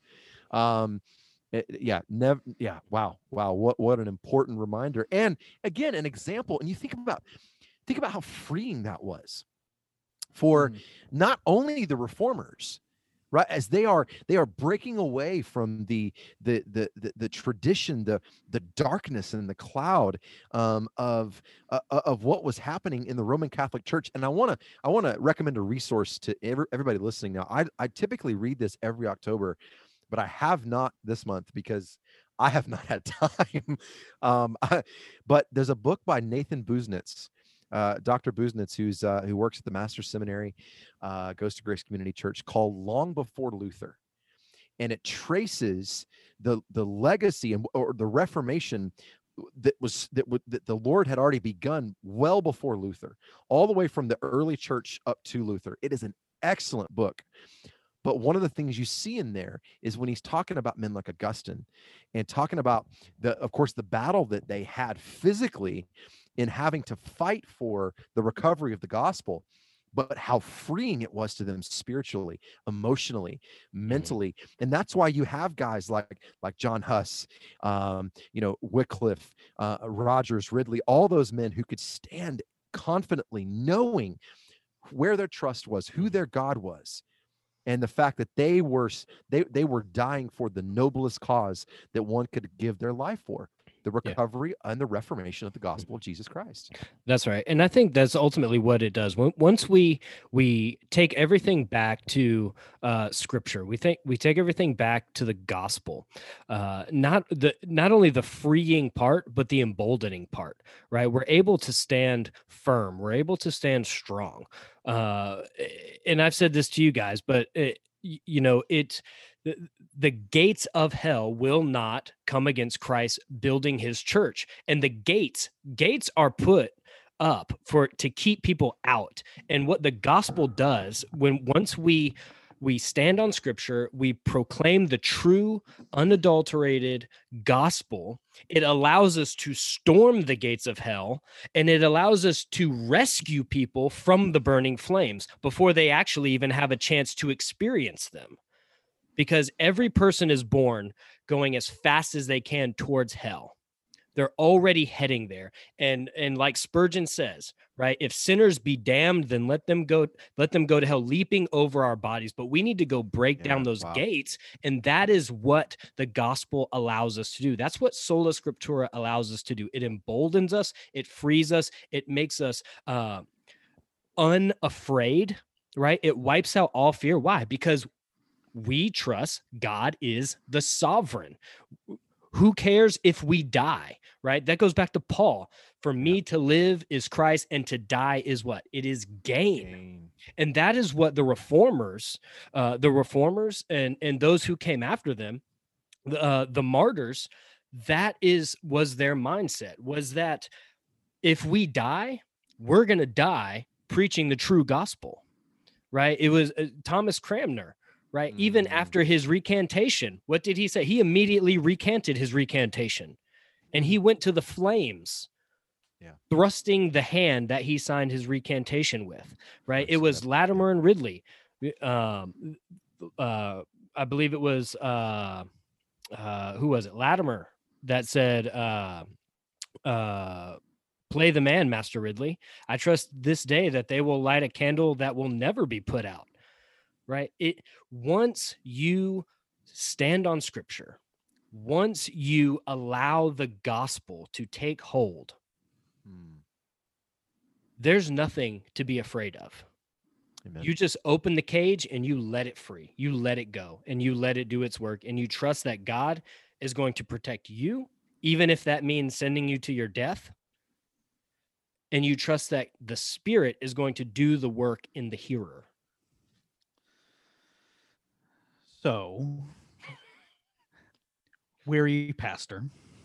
Wow. What an important reminder. And again, an example. And you think about how freeing that was for not only the Reformers, right? As they are breaking away from the tradition, the darkness and the cloud of what was happening in the Roman Catholic Church. And I want to recommend a resource to everybody listening now. I typically read this every October, but I have not this month because I have not had time. But there's a book by Nathan Busenitz, Dr. Busenitz, who works at the Master's Seminary, goes to Grace Community Church, called Long Before Luther. And it traces the legacy or the Reformation that the Lord had already begun well before Luther, all the way from the early church up to Luther. It is an excellent book. But one of the things you see in there is when he's talking about men like Augustine and talking about of course, the battle that they had physically in having to fight for the recovery of the gospel, but how freeing it was to them spiritually, emotionally, mentally. And that's why you have guys like John Huss, Wycliffe, Rogers, Ridley, all those men who could stand confidently knowing where their trust was, who their God was. And the fact that they were dying for the noblest cause that one could give their life for, the recovery and the reformation of the gospel of Jesus Christ. That's right. And I think that's ultimately what it does. Once we take everything back to scripture, we take everything back to the gospel, not only the freeing part, but the emboldening part, right? We're able to stand firm. We're able to stand strong. And I've said this to you guys, but the gates of hell will not come against Christ building his church. And the gates are put up to keep people out. And what the gospel does, once we stand on scripture, we proclaim the true, unadulterated gospel, it allows us to storm the gates of hell, and it allows us to rescue people from the burning flames before they actually even have a chance to experience them. Because every person is born going as fast as they can towards hell. They're already heading there. And like Spurgeon says, right? If sinners be damned, then let them go to hell, leaping over our bodies. But we need to go break down those gates. And that is what the gospel allows us to do. That's what Sola Scriptura allows us to do. It emboldens us, it frees us, it makes us unafraid, right? It wipes out all fear. Why? Because we trust God is the sovereign. Who cares if we die, right? That goes back to Paul. For me to live is Christ, and to die is what? It is gain. And that is what the reformers and those who came after them, the martyrs, was their mindset, was that if we die, we're going to die preaching the true gospel, right? It was Thomas Cranmer. Right. Even after his recantation, what did he say? He immediately recanted his recantation, and he went to the flames, thrusting the hand that he signed his recantation with. Right. It was Latimer and Ridley. I believe it was who was it? Latimer that said, play the man, Master Ridley. I trust this day that they will light a candle that will never be put out. Right. Once you stand on Scripture, once you allow the gospel to take hold, there's nothing to be afraid of. Amen. You just open the cage and you let it free. You let it go and you let it do its work. And you trust that God is going to protect you, even if that means sending you to your death. And you trust that the Spirit is going to do the work in the hearer. So, weary pastor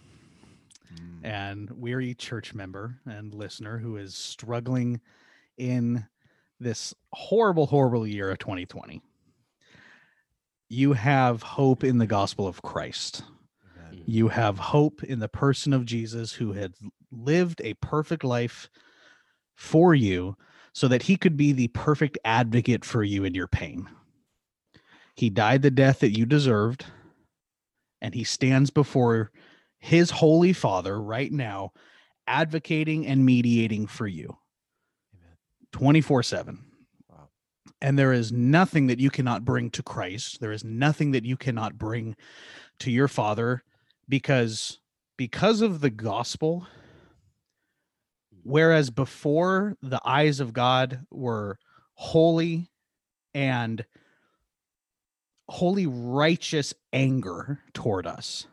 and weary church member and listener who is struggling in this horrible, horrible year of 2020, you have hope in the gospel of Christ. Amen. You have hope in the person of Jesus, who had lived a perfect life for you so that he could be the perfect advocate for you in your pain. He died the death that you deserved, and he stands before his holy Father right now, advocating and mediating for you 24/7. Wow. And there is nothing that you cannot bring to Christ. There is nothing that you cannot bring to your Father, because of the gospel, whereas before the eyes of God were holy and holy, righteous anger toward us,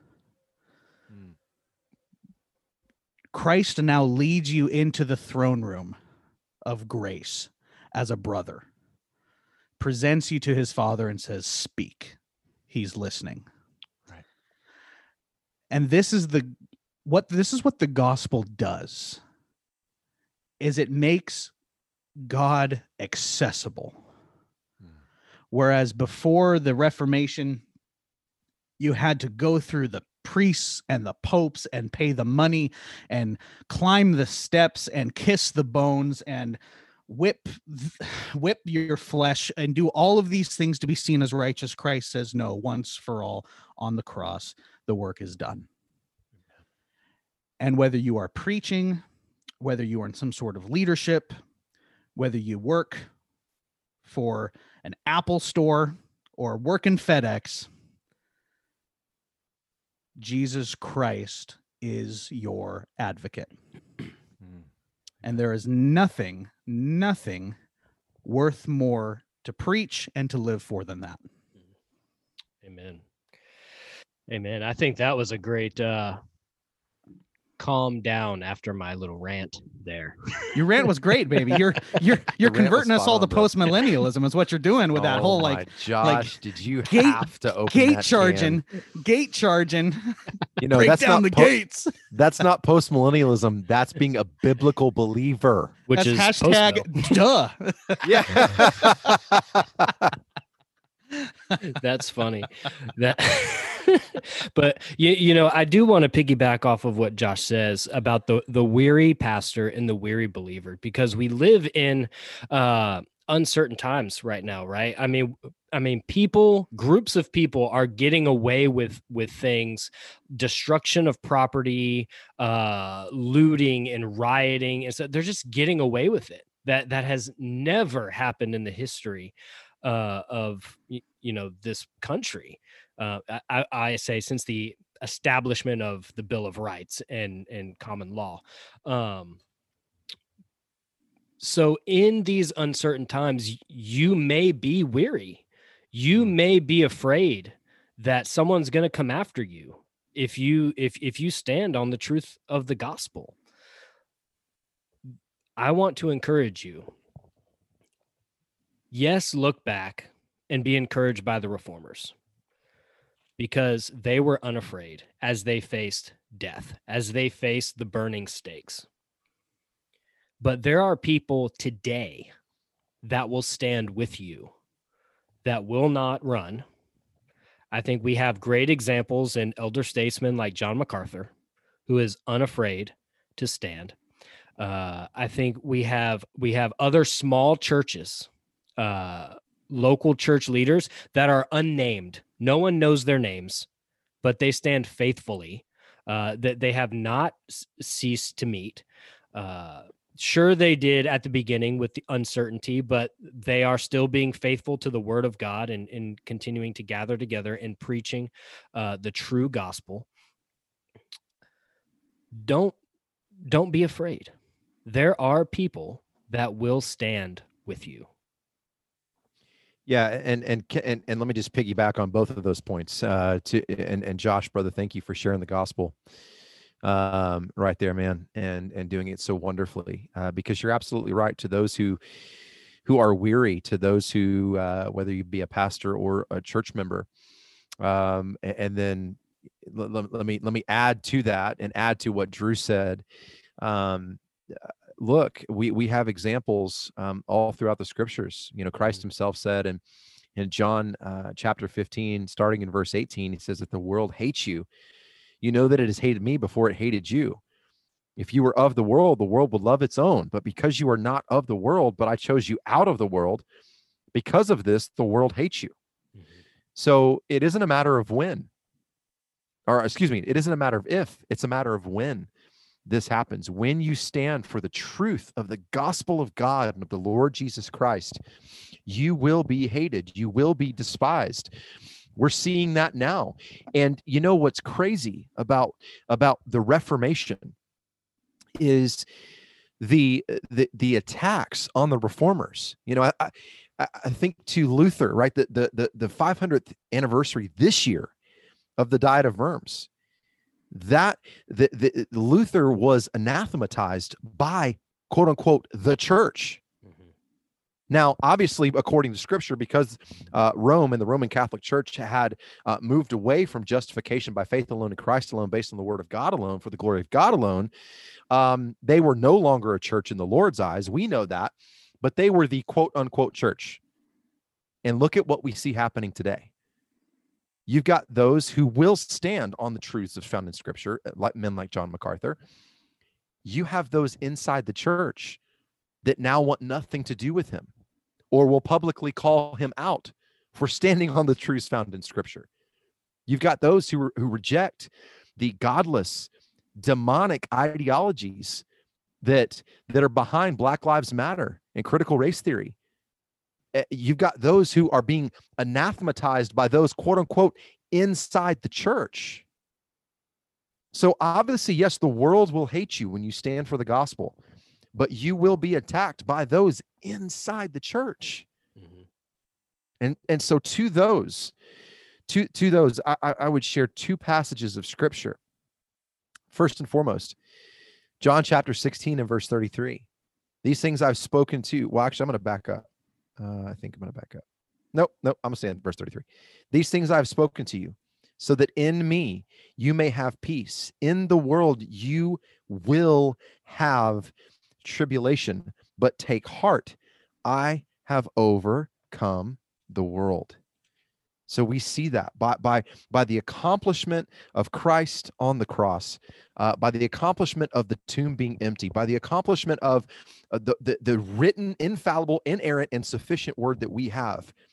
Christ now leads you into the throne room of grace as a brother, presents you to his Father and says, speak. He's listening. Right. And this is what the gospel does, is it makes God accessible. Whereas before the Reformation, you had to go through the priests and the popes and pay the money and climb the steps and kiss the bones and whip your flesh and do all of these things to be seen as righteous. Christ says, no, once for all on the cross, the work is done. And whether you are preaching, whether you are in some sort of leadership, whether you work for an Apple store or work in FedEx, Jesus Christ is your advocate. And there is nothing worth more to preach and to live for than that. Amen. Amen. I think that was a great calm down after my little rant there. Your rant was great, baby. You're converting us all to post-millennialism is what you're doing with that whole Josh, did you have to open gate charging? You know, break down the gates. That's not post-millennialism. That's being a biblical believer. Which is hashtag duh. Yeah. That's funny. But you know, I do want to piggyback off of what Josh says about the weary pastor and the weary believer, because we live in uncertain times right now, right? I mean, I mean, groups of people are getting away with things, destruction of property, looting and rioting. And so they're just getting away with it. That has never happened in the history of, this country. I say since the establishment of the Bill of Rights and common law. So in these uncertain times, you may be weary. You may be afraid that someone's going to come after you if you stand on the truth of the gospel. I want to encourage you. Yes, look back and be encouraged by the reformers, because they were unafraid as they faced death, as they faced the burning stakes. But there are people today that will stand with you, that will not run. I think we have great examples in elder statesmen like John MacArthur, who is unafraid to stand. I think we have other small churches, local church leaders that are unnamed. No one knows their names, but they stand faithfully. That they have not ceased to meet. Sure, they did at the beginning with the uncertainty, but they are still being faithful to the word of God and continuing to gather together and preaching the true gospel. Don't be afraid. There are people that will stand with you. Yeah, and let me just piggyback on both of those points. And Josh, brother, thank you for sharing the gospel right there, man, and doing it so wonderfully. Because you're absolutely right. To those who are weary, to those who whether you be a pastor or a church member, and then let me add to that and add to what Drew said. Look, we have examples all throughout the scriptures. Christ himself said in John chapter 15, starting in verse 18, he says that the world hates you. You know that it has hated me before it hated you. If you were of the world would love its own. But because you are not of the world, but I chose you out of the world, because of this, the world hates you. Mm-hmm. So it isn't a matter of when, or excuse me, it isn't a matter of if, it's a matter of when this happens. When you stand for the truth of the gospel of God and of the Lord Jesus Christ, you will be hated. You will be despised. We're seeing that now. And you know what's crazy about the Reformation is the attacks on the reformers. I think to Luther, right? The 500th anniversary this year of the Diet of Worms, that the Luther was anathematized by quote unquote the church. Mm-hmm. Now, obviously, according to Scripture, because Rome and the Roman Catholic Church had moved away from justification by faith alone in Christ alone, based on the word of God alone, for the glory of God alone, they were no longer a church in the Lord's eyes. We know that, but they were the quote unquote church. And look at what we see happening today. You've got those who will stand on the truths that's found in Scripture, like men like John MacArthur. You have those inside the church that now want nothing to do with him, or will publicly call him out for standing on the truths found in Scripture. You've got those who reject the godless, demonic ideologies that are behind Black Lives Matter and critical race theory. You've got those who are being anathematized by those quote unquote inside the church. So obviously, yes, the world will hate you when you stand for the gospel, but you will be attacked by those inside the church. Mm-hmm. And so to those, I would share two passages of Scripture. First and foremost, John chapter 16 and verse 33. These things I've spoken to. Well, actually, I'm going to back up. I think I'm going to back up. Nope. I'm going to say in verse 33. These things I've spoken to you, so that in me you may have peace. In the world you will have tribulation, but take heart. I have overcome the world. So we see that by the accomplishment of Christ on the cross, by the accomplishment of the tomb being empty, by the accomplishment of the written, infallible, inerrant, and sufficient word that we have.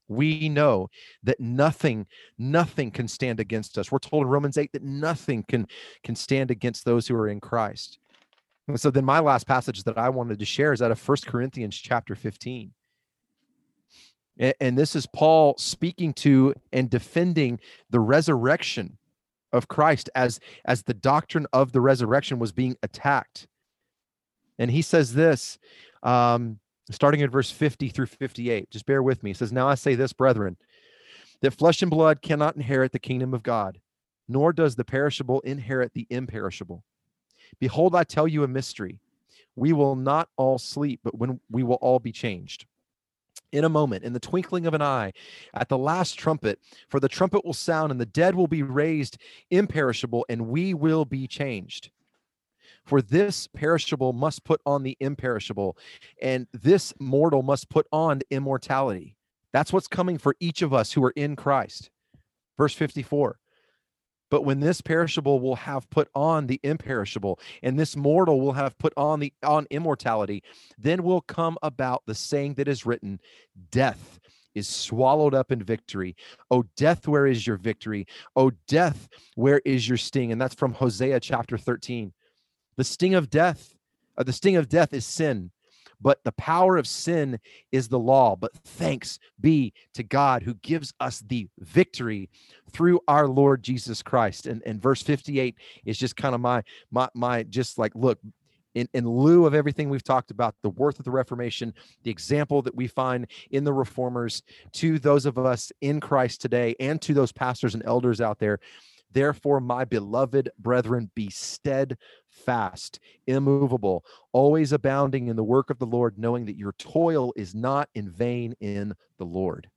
we know that nothing can stand against us. We're told in Romans 8 that nothing can stand against those who are in Christ. And so then my last passage that I wanted to share is out of 1 Corinthians chapter 15. And this is Paul speaking to and defending the resurrection of Christ as the doctrine of the resurrection was being attacked. And he says this, starting in verse 50 through 58. Just bear with me. He says, "Now I say this, brethren, that flesh and blood cannot inherit the kingdom of God, nor does the perishable inherit the imperishable. Behold, I tell you a mystery. We will not all sleep, but when we will all be changed. In a moment, in the twinkling of an eye, at the last trumpet, for the trumpet will sound, and the dead will be raised imperishable, and we will be changed. For this perishable must put on the imperishable, and this mortal must put on immortality." That's what's coming for each of us who are in Christ. Verse 54. "But when this perishable will have put on the imperishable, and this mortal will have put on immortality, then will come about the saying that is written, death is swallowed up in victory. O death, where is your victory? O death, where is your sting?" And that's from Hosea chapter 13. The sting of death is sin, but the power of sin is the law. But thanks be to God who gives us the victory through our Lord Jesus Christ. And verse 58 is just kind of my just like, look, in lieu of everything we've talked about, the worth of the Reformation, the example that we find in the Reformers, to those of us in Christ today, and to those pastors and elders out there, "Therefore, my beloved brethren, be steadfast, immovable, always abounding in the work of the Lord, knowing that your toil is not in vain in the Lord."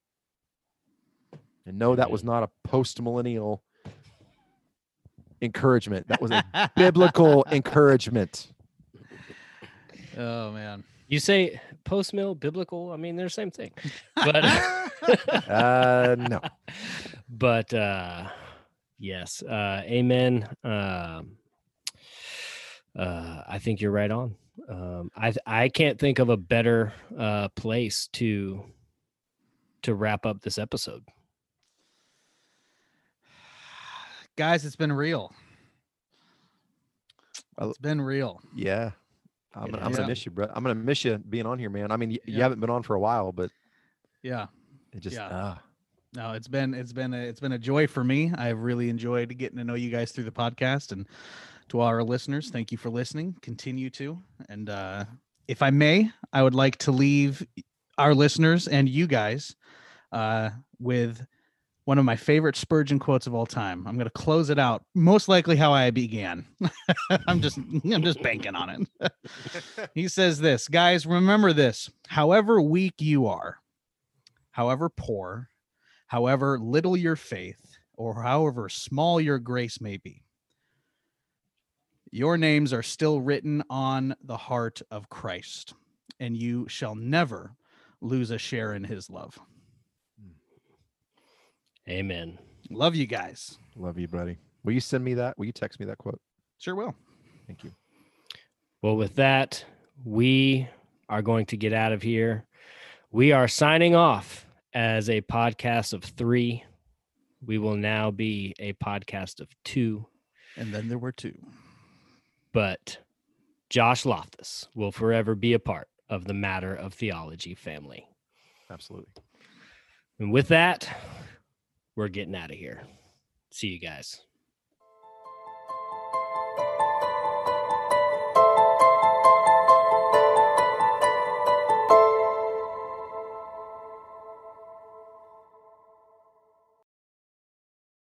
And no, that was not a post-millennial encouragement. That was a biblical encouragement. Oh, man. You say post-mill, biblical? I mean, they're the same thing. But no. But yes, amen. I think you're right on. I can't think of a better place to wrap up this episode. Guys, it's been real. It's been real. Yeah. I'm gonna miss you, bro. I'm gonna miss you being on here, man. I mean, you haven't been on for a while, but yeah, it just no, it's been a joy for me. I've really enjoyed getting to know you guys through the podcast, and to all our listeners, thank you for listening. Continue to, and if I may, I would like to leave our listeners and you guys with one of my favorite Spurgeon quotes of all time. I'm going to close it out, most likely how I began. I'm just banking on it. He says this, "Guys, remember this, however weak you are, however poor, however little your faith, or however small your grace may be, your names are still written on the heart of Christ, and you shall never lose a share in his love." Amen. Love you guys. Love you, buddy. Will you send me that? Will you text me that quote? Sure will. Thank you. Well, with that, we are going to get out of here. We are signing off as a podcast of 3. We will now be a podcast of 2. And then there were 2. But Josh Loftus will forever be a part of the Matter of Theology family. Absolutely. And with that, we're getting out of here. See you guys.